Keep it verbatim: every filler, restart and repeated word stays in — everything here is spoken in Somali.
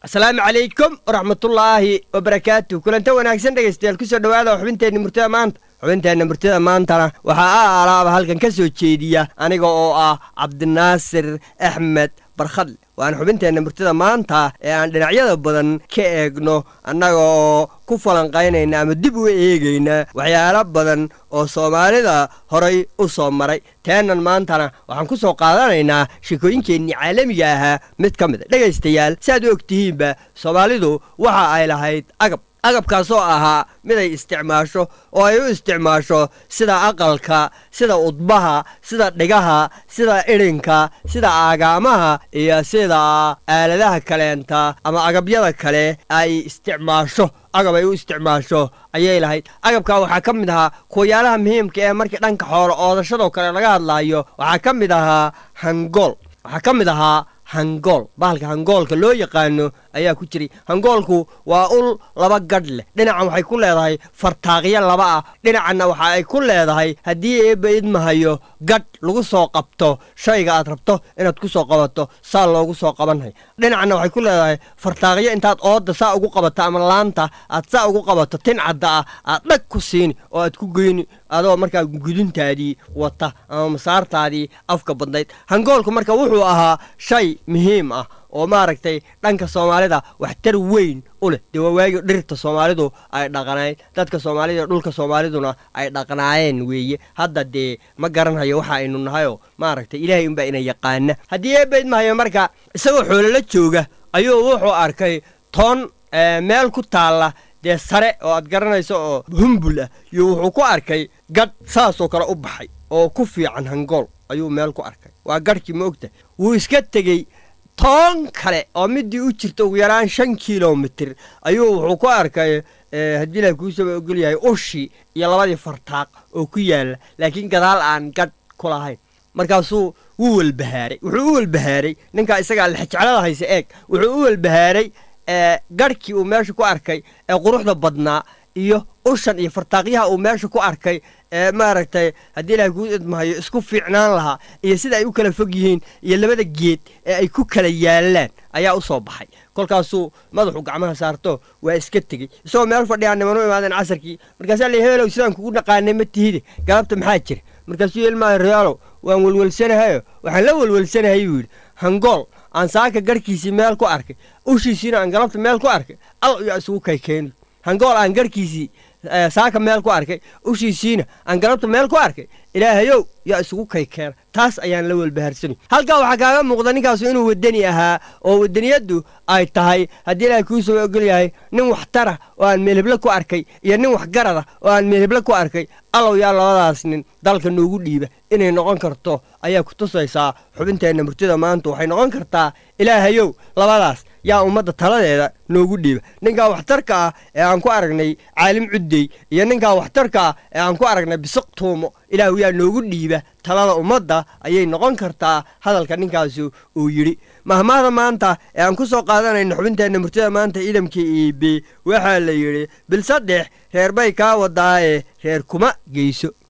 السلام عليكم ورحمة الله وبركاته. كلنتا wanaagsan dhageystayaal ku soo dhawaada xubinteena murtida maanta. xubinteena murtida maanta waxa alaaba halkan ka soo jeediya aniga oo ah Cabdinaasir Axmed Barkhad. waan xubinteena murtida maanta ee aan dhinacyada badan ka eegno annaga oo ku falanqaynayna ama dib u eegayna waxyaalo badan oo Soomaalida horay u soo maray. teenan maantana waxaan ku soo qaadanaynaa shaqooyinkeenii caalamiga ah mid ka mid ah. dhageystayaal saad u ogtihiinba Soomaalidu waxa ay lahayd agab agabkaasoo ahaa mid ay isticmaasho oo ay u isticmaasho sida aqalka, sida udbaha, sida dhigaha, sida irinka, sida aagaamaha iyo sida aaladaha kaleenta ama agabyada kale ay isticmaasho. agab ay u isticmaasho ayay lahayd. agabka waxa ka mid ahaa kuwayaalaha muhiimka ee markii dhanka xoolo oodashada kale laga hadlayo waxa ka mid ahaa hangool waxa ka mid ahaa hangool bahalka hangoolka loo yaqaano ayaa ku jiray. hangoolku waa ul laba gadh leh, dhinacan waxay ku leedahay fartaaqyo laba ah, dhinacana waxa ay ku leedahay haddii eebba idmahayo gadh lagu soo qabto shayga aad rabto inaad ku soo qabato saa loogu soo qabanay. dhinacana waxay ku leedahay fartaaqyo intaad ooda saa ugu qabato ama laanta aad saa ugu qabato tin cadda ah aad dhag ku siini oo aad ku geyni adoo markaa guduntaadii wata ama masaartaadii afka badnayd. hangoolku marka wuxuu ahaa shay muhiim ah oo maaragtay dhanka Soomaalida wax tar weyn u leh. dawawaagi dhirta Soomaalidu ay dhaqanayd, dadka Soomaalida dhulka Soomaaliduna ay dhaqanaayeen weeye. hadda de ma garanayo waxa aynu nahayo maaragtay Ilaahay inba ina yaqaan. hadii ay bayd maayo marka isagoo xoolo la jooga ayuu wuxuu arkay toon meel ku taala de sare oo aad garanayso oo humbul ah iyo wuxuu ku arkay gad saasoo kale u baxay oo ku fiican hangool ayuu meel ku arkay. waa gadhkii ma ogta wuu iska tegey toon kale oo midii u jirta ugu yaraan shan kiiloomitir ayuu wuxuu ku arkay haddii la ku soo ogol yahay ushi iyo labadii fartaaq oo ku yaala laakiin gadaal aan gadh ku lahayn. markaasuu wuu walbahaaray wuxuu u walbahaaray ninka isaga la xajcalada haysa eeg wuxuu u walbahaaray gadhkii uu meesha ku arkay ee quruxda badnaa iyo ushan iyo fartaaqyaha uu meesha ku arkay ee maaragtay haddii Ilaahay ku idmahayo isku fiicnaan lahaa iyo sida ay u kala fog yihiin iyo labada geed ee ay ku kala yaalaan ayaa u soo baxay. kolkaasuu madaxu gacmaha saarto waa iska tegey isagoo meel fadhiya nimanu imaadeen casarkii. markaasaa la heelow sidaan kugu dhaqaanay ma tihide galabta maxaa jira? markaasuu ilmaha realo waan walwalsanahayo waxaan la walwalsanahay buu yidhi hangool aan saaka garhkiisii meel ku arkay ushiisiina aan galabta meel ku arkay al yaa isugu kaykeeni. hangool aan garhkiisii saaka meel ku arkay ushiisiina aan galabta meel ku arkay ilaahayow yaa isugu kaykeena. taas ayaan la walbahaarsanay. halkaa waxaa kaaga muuqda ninkaasu inuu wadani ahaa oo wadaniyaddu ay tahay haddii Ilaahay kuu soo ogol yahay nin waxtara oo aan meelhebla ku arkay iyo nin waxgarada oo aan meelhebla ku arkay allow yaa labadaas nin dalka noogu dhiiba inay noqon karto ayaa ku tusaysaa. xubinteena murtida maanta waxay noqon kartaa ilaahayow labadaas yaa ummadda taladeeda noogu dhiiba. ninkaa waxtarka ah ee aan ku aragnay caalim cuddey iyo ninkaa waxtarka ah ee aan ku aragnay bisiq tuumo ilaahu yaa noogu dhiiba talada ummadda ayay noqon kartaa hadalka ninkaasi uu yidhi. mahmaahda maanta ee aan ku soo qaadanayno xubinteena murtida maanta idamkii iibe waxaa la yidhi bil saddex reer bay kaa wadaaye reer kuma geyso.